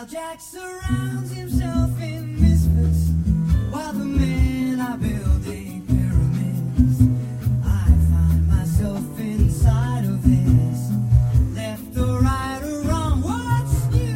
Jack surrounds himself in misfits while the men are building pyramids. I find myself inside of this, left or right or wrong, what's new?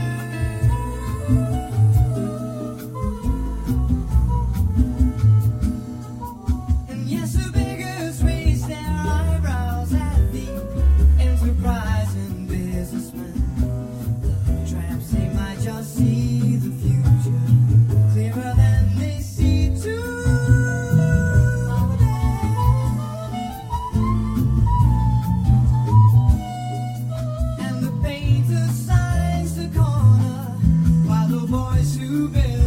And yes, the beggars raise their eyebrows at the enterprising businessmen. The tramps, they might just see the future clearer than they see today. And the painter signs the corner while the boys who build